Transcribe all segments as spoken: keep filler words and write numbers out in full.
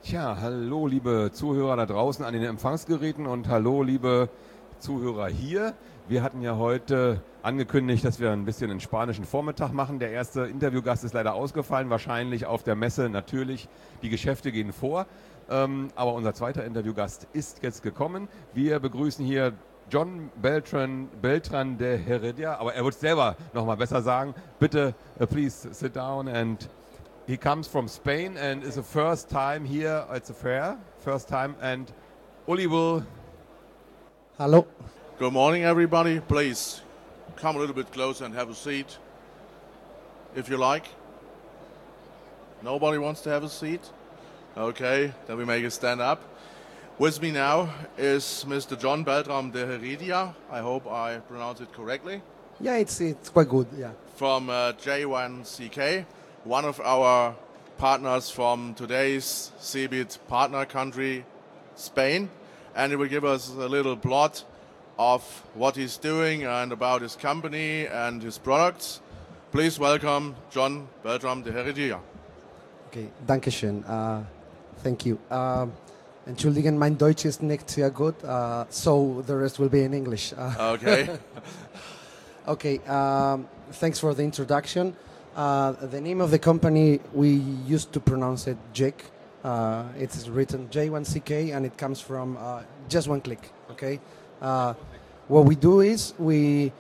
Tja, hallo liebe Zuhörer da draußen an den Empfangsgeräten und hallo liebe Zuhörer hier. Wir hatten ja heute angekündigt, dass wir ein bisschen einen spanischen Vormittag machen. Der erste Interviewgast ist leider ausgefallen, wahrscheinlich auf der Messe. Natürlich, die Geschäfte gehen vor. Ähm, aber unser zweiter Interviewgast ist jetzt gekommen. Wir begrüßen hier John Beltran, Beltran de Heredia, aber er wird es selber nochmal besser sagen. Bitte, uh, please sit down. And he comes from Spain and is the first time here at the fair, first time. And Uli will... Hello. Good morning, everybody. Please come a little bit closer and have a seat, if you like. Nobody wants to have a seat? Okay, then we make a stand up. With me now is Mister John Beltran de Heredia. I hope I pronounce it correctly. Yeah, it's it's quite good. Yeah. From uh, J one C K, one of our partners from today's C B I T partner country, Spain, and he will give us a little plot of what he's doing and about his company and his products. Please welcome John Beltran de Heredia. Okay, danke schön. Uh, thank you. Uh, Entschuldigen, mein Deutsch ist nicht sehr gut, uh, so the rest will be in English. Uh, okay. okay, um, thanks for the introduction. Uh, the name of the company, we used to pronounce it J I C. Uh, it's written J one C K and it comes from uh, just one click, okay? Uh, what we do is we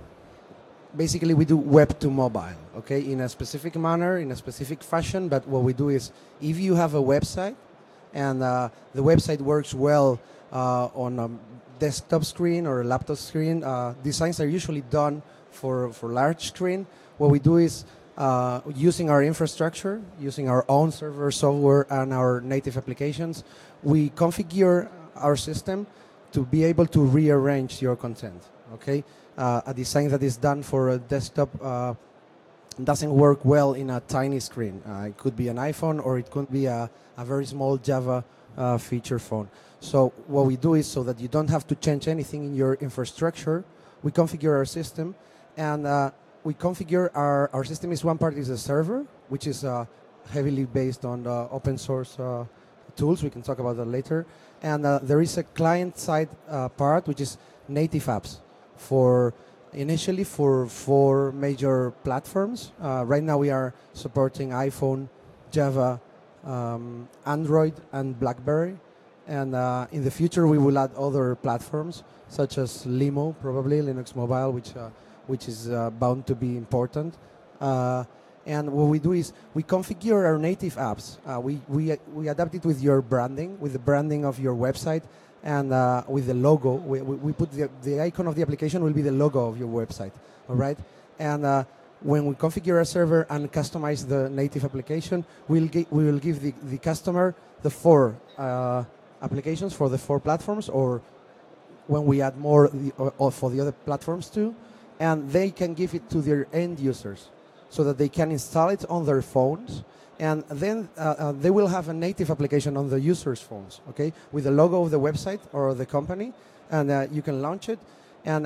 basically we do web to mobile, okay, in a specific manner, in a specific fashion. But what we do is, if you have a website and uh, the website works well uh, on a desktop screen or a laptop screen, uh, designs are usually done for for large screen. What we do is uh, using our infrastructure, using our own server software and our native applications, we configure our system to be able to rearrange your content, okay? Uh, a design that is done for a desktop uh, doesn't work well in a tiny screen. Uh, it could be an iPhone or it could be a, a very small Java uh, feature phone. So what we do is, so that you don't have to change anything in your infrastructure, we configure our system, and uh, we configure our, our system is one part is a server, which is uh, heavily based on uh, open source uh, tools. We can talk about that later. And uh, there is a client-side uh, part, which is native apps for initially for four major platforms. Uh, right now we are supporting iPhone, Java, um, Android, and BlackBerry. And uh, in the future we will add other platforms such as Limo, probably Linux Mobile, which uh, which is uh, bound to be important. Uh, And what we do is we configure our native apps. Uh, we, we, we adapt it with your branding, with the branding of your website, and uh, with the logo. We, we, we put the, the icon of the application will be the logo of your website, all right? And uh, when we configure a server and customize the native application, we'll gi- we will give the, the customer the four uh, applications for the four platforms, or when we add more the, or, or for the other platforms too, and they can give it to their end users, so that they can install it on their phones, and then uh, uh, they will have a native application on the user's phones, okay, with the logo of the website or the company, and uh, you can launch it. And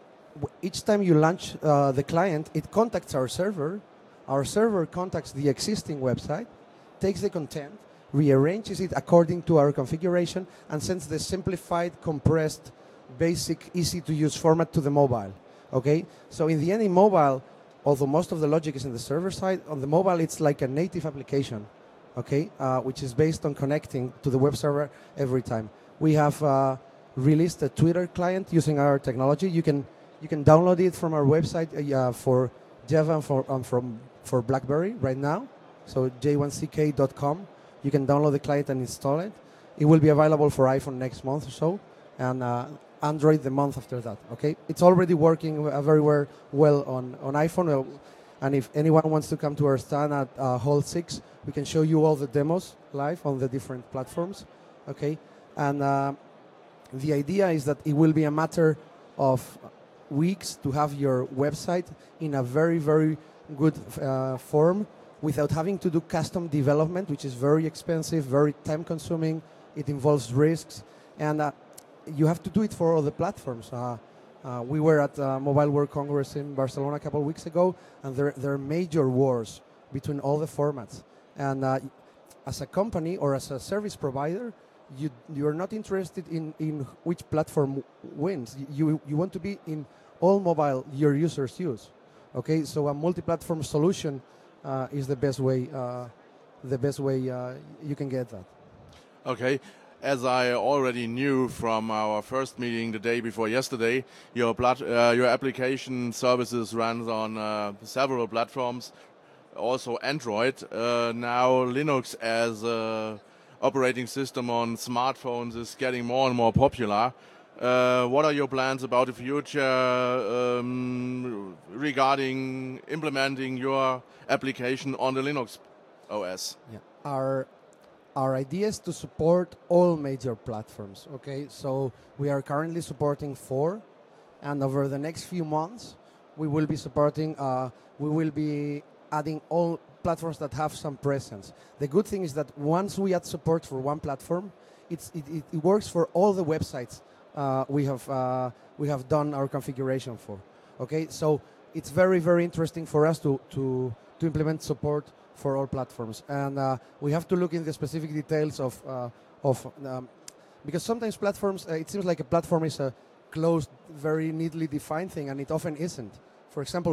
w- each time you launch uh, the client, it contacts our server. Our server contacts the existing website, takes the content, rearranges it according to our configuration, and sends the simplified, compressed, basic, easy-to-use format to the mobile, okay? So in the end, in mobile, although most of the logic is in the server side, on the mobile it's like a native application, okay, uh, which is based on connecting to the web server every time. We have uh, released a Twitter client using our technology. You can you can download it from our website uh, for Java and for um, from for BlackBerry right now. So j one c k dot com. You can download the client and install it. It will be available for iPhone next month or so, and uh, Android the month after that, okay? It's already working uh, very well, well on, on iPhone, uh, and if anyone wants to come to our stand at uh, Hall six, we can show you all the demos live on the different platforms, okay? And uh, the idea is that it will be a matter of weeks to have your website in a very, very good uh, form without having to do custom development, which is very expensive, very time-consuming. It involves risks, and uh, you have to do it for all the platforms. Uh, uh, we were at uh, Mobile World Congress in Barcelona a couple of weeks ago, and there, there are major wars between all the formats. And uh, as a company or as a service provider, you you are not interested in, in which platform w- wins. You you want to be in all mobile your users use. Okay, so a multi-platform solution uh, is the best way uh, the best way uh, you can get that. Okay. As I already knew from our first meeting the day before yesterday, your plat- uh, your application services runs on uh, several platforms, also Android. Uh, now Linux as a operating system on smartphones is getting more and more popular. Uh, what are your plans about the future um, regarding implementing your application on the Linux O S? Yeah. Our our idea is to support all major platforms. Okay, so we are currently supporting four, and over the next few months, we will be supporting. Uh, we will be adding all platforms that have some presence. The good thing is that once we add support for one platform, it's, it, it, it works for all the websites uh, we have uh, we have done our configuration for. Okay, so it's very very interesting for us to to to implement support for all platforms, and uh, we have to look in the specific details of uh, of um, because sometimes platforms uh, it seems like a platform is a closed, very neatly defined thing, and it often isn't. For example,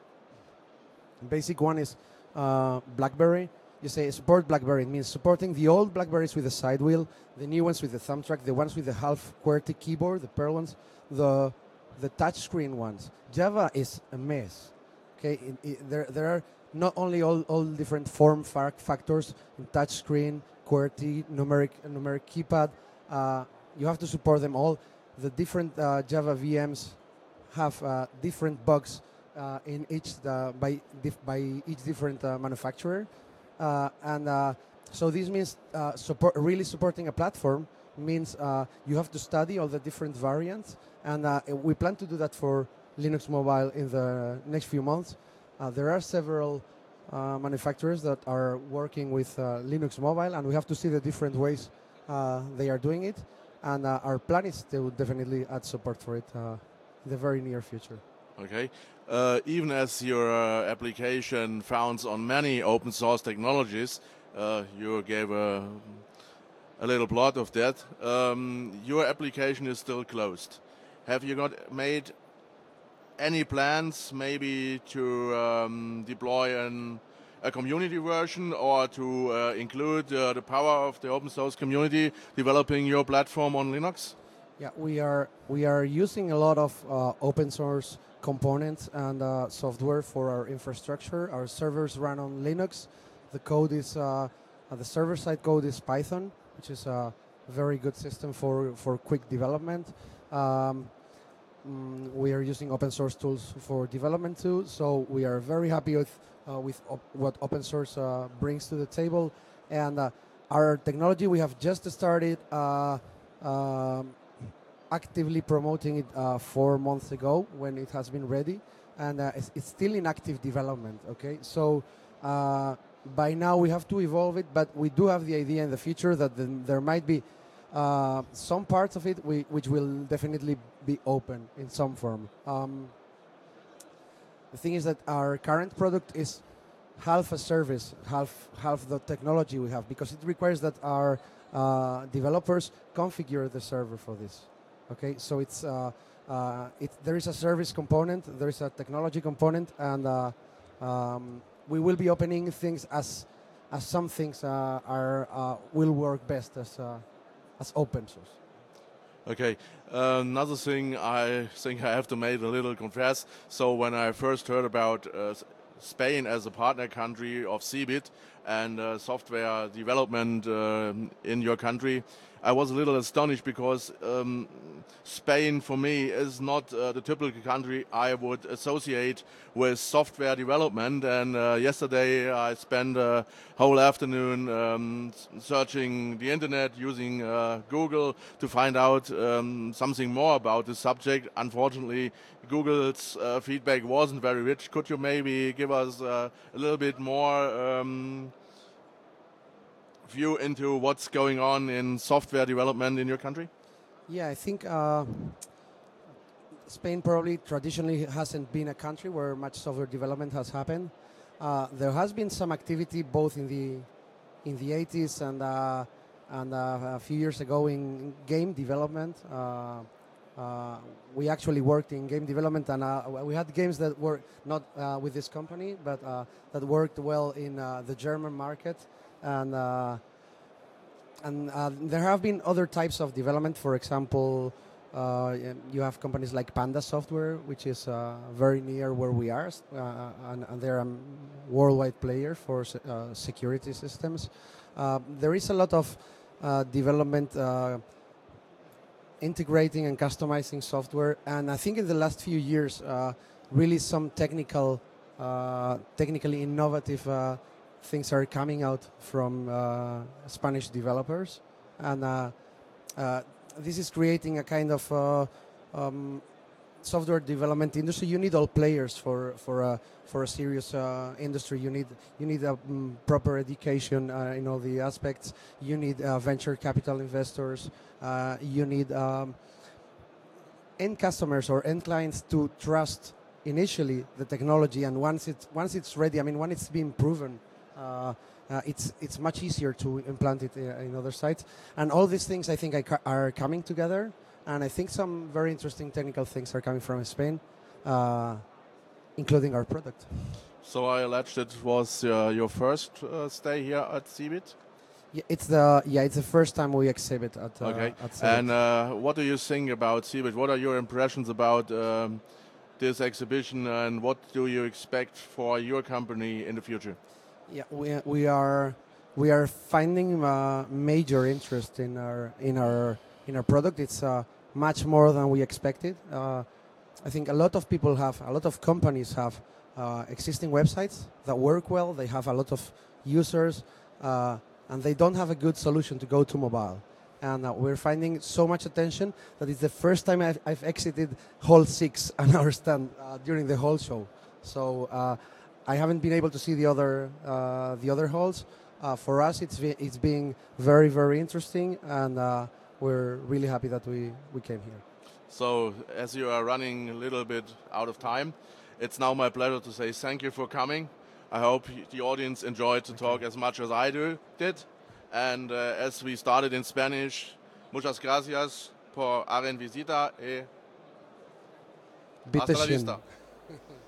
basic one is uh, BlackBerry. You say support BlackBerry. It means supporting the old BlackBerries with the side wheel, the new ones with the thumb track, the ones with the half QWERTY keyboard, the Perl ones, the the touchscreen ones. Java is a mess. Okay, it, it, there there are not only all, all different form fac- factors in touchscreen, QWERTY, numeric numeric keypad. Uh, you have to support them all. The different uh, Java V Ms have uh, different bugs uh, in each uh, by dif- by each different uh, manufacturer, uh, and uh, so this means uh, support really supporting a platform means uh, you have to study all the different variants, and uh, we plan to do that for Linux Mobile in the next few months. Uh, there are several uh, manufacturers that are working with uh, Linux Mobile, and we have to see the different ways uh, they are doing it. And uh, our plan is to definitely add support for it uh, in the very near future. Okay. Uh, even as your uh, application founds on many open source technologies, uh, you gave a, a little plot of that. Um, your application is still closed. Have you got made any plans maybe to um, deploy an a community version, or to uh, include uh, the power of the open source community developing your platform on Linux? Yeah, we are we are using a lot of uh, open source components and uh, software for our infrastructure. Our servers run on Linux. The code is uh, uh, the server side code is Python, which is a very good system for for quick development. Um, mm, we are using open source tools for development too, so we are very happy with. Uh, with op- what open source uh, brings to the table, and uh, our technology we have just started uh, um, actively promoting it uh, four months ago when it has been ready, and uh, it's, it's still in active development. Okay, so uh, by now we have to evolve it, but we do have the idea in the future that the, there might be uh, some parts of it we, which will definitely be open in some form. Um, The thing is that our current product is half a service, half half the technology we have, because it requires that our uh, developers configure the server for this. Okay, so it's uh, uh, it, there is a service component, there is a technology component, and uh, um, we will be opening things as as some things uh, are uh, will work best as uh, as open source. Okay. Uh, another thing I think I have to make a little confess. So when I first heard about uh, Spain as a partner country of Cebit and uh, software development uh, in your country, I was a little astonished because um, Spain for me is not uh, the typical country I would associate with software development. And uh, yesterday I spent a whole afternoon um, searching the internet using uh, Google to find out um, something more about the subject. Unfortunately, Google's uh, feedback wasn't very rich. Could you maybe give us uh, a little bit more um, view into what's going on in software development in your country? Yeah, I think uh, Spain probably traditionally hasn't been a country where much software development has happened. Uh, there has been some activity both in the in the eighties and uh, and uh, a few years ago in game development. Uh, uh, we actually worked in game development, and uh, we had games that were not uh, with this company, but uh, that worked well in uh, the German market. And uh, and uh, there have been other types of development. For example, uh, you have companies like Panda Software, which is uh, very near where we are, uh, and, and they're a worldwide player for uh, security systems. Uh, there is a lot of uh, development uh, integrating and customizing software, and I think in the last few years, uh, really some technical, uh, technically innovative uh, things are coming out from uh, Spanish developers, and uh, uh, this is creating a kind of uh, um, software development industry. You need all players for for a for a serious uh, industry. You need you need a um, proper education uh, in all the aspects. You need uh, venture capital investors. Uh, you need um, end customers or end clients to trust initially the technology, and once it's once it's ready, I mean, when it's been proven. Uh, uh, it's it's much easier to implant it in, in other sites, and all these things I think I ca- are coming together, and I think some very interesting technical things are coming from Spain, uh, including our product. So I alleged it was uh, your first uh, stay here at CeBIT? Yeah, it's the yeah it's the first time we exhibit at uh, okay. at CeBIT. And uh, what do you think about CeBIT? What are your impressions about um, this exhibition, and what do you expect for your company in the future? Yeah, we we are we are finding uh, major interest in our in our in our product. It's uh, much more than we expected. Uh, I think a lot of people have, a lot of companies have uh, existing websites that work well. They have a lot of users, uh, and they don't have a good solution to go to mobile. And uh, we're finding so much attention that it's the first time I've, I've exited Hall six on our stand uh, during the whole show. So. Uh, I haven't been able to see the other uh, the other halls. Uh, for us, it's be, it's being very very interesting, and uh, we're really happy that we, we came here. So, as you are running a little bit out of time, it's now my pleasure to say thank you for coming. I hope the audience enjoyed the talk as much as I do did. And uh, as we started in Spanish, muchas gracias por haber visita y hasta la vista.